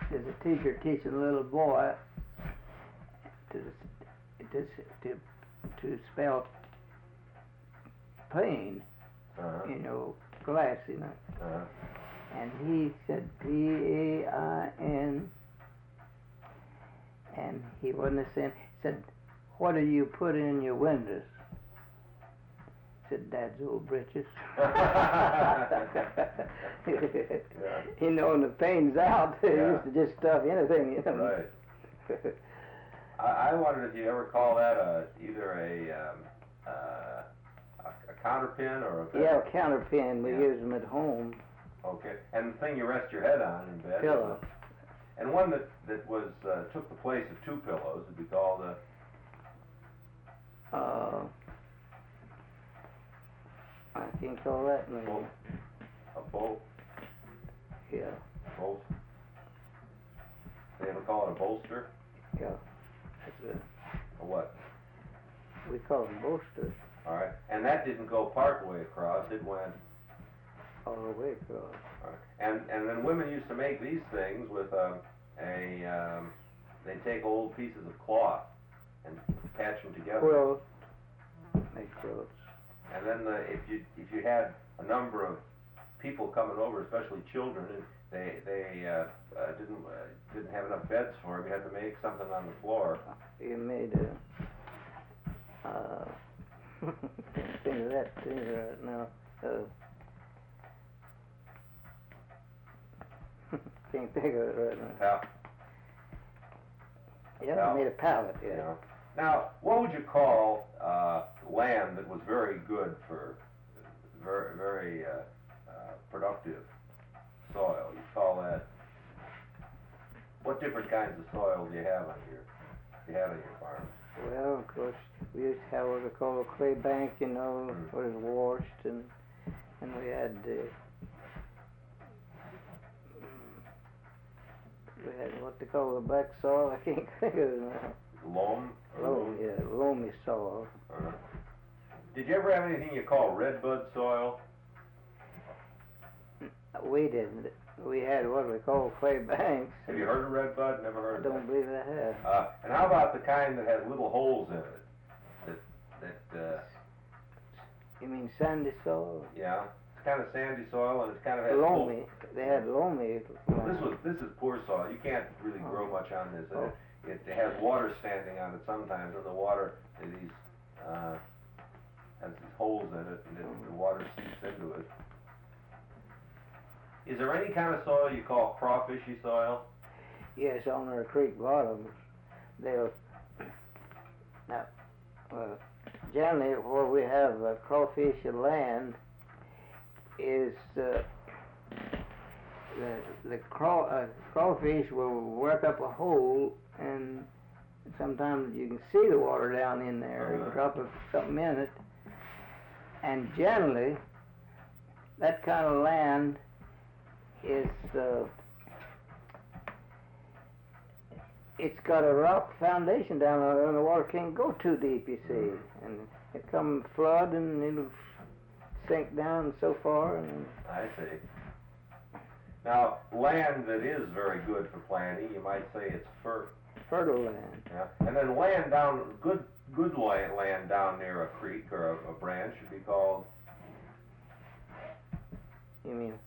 there's a teacher teaching a little boy to to spell pain, glass, and he said P-A-I-N, and he wasn't saying. He said, "What do you put in your windows?" Said, "Dad's old britches." He knowing the pain's out. He used to just stuff anything. Right. I wondered if you ever call that either a counterpin or a bed? Yeah, a counterpin. We use them at home. Okay. And the thing you rest your head on in bed? Pillow. And one that was took the place of two pillows would be called a... I can't call that name. A bolt? Yeah. Bolt? They ever call it a bolster? Yeah. That's it. A what? We call them bolsters. All right. And that didn't go part way across. It went... all the way across. All right. And then women used to make these things with they take old pieces of cloth and patch them together. Quilt. Make quilts. And then if you had a number of people coming over, especially children, and they didn't have enough beds for them, you had to make something on the floor. You made can't think of that thing right now. Can't think of it right now. Yeah, we made a pallet. Yeah. Now, what would you call land that was very good for very productive soil? You call that? What different kinds of soil do you have on your farm? Well, of course, we used to have what we call a clay bank, where it was washed, and we had what they call the black soil. I can't think of it now. Loam? Loam, yeah, loamy soil. Did you ever have anything you call redbud soil? We didn't. We had what we call clay banks. Have you heard of redbud? Never heard of it. I don't believe I have. And how about the kind that has little holes in it? You mean sandy soil? Yeah. It's kind of sandy soil, and it's kind of loamy. They had loamy. This is poor soil. You can't really grow much on this. It has water standing on it sometimes, and the water has these holes in it, and the water seeps into it. Is there any kind of soil you call crawfishy soil? Yes, on our creek bottoms, generally where we have crawfish land is the crawfish will work up a hole, and sometimes you can see the water down in there. You drop something in it, and generally that kind of land is it's got a rock foundation down there, and the water can't go too deep, you see, and it come flood and it'll sink down so far. And I see. Now, land that is very good for planting, you might say it's fertile land. Yeah, and then land down good land down near a creek or a branch should be called. You mean?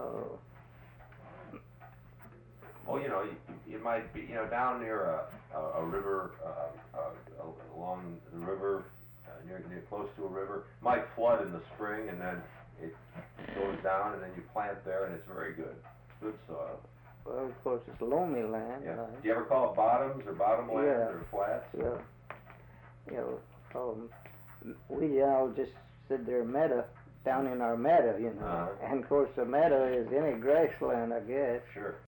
Oh, you might be, down near a river, along the river, near close to a river, might flood in the spring, and then it goes down, and then you plant there, and it's very good soil. Well, of course, it's loamy land. Yeah. Right? Do you ever call it bottoms or bottomland or flats? Yeah. We just sit there down in our meadow, and of course the meadow is any grassland, I guess. Sure.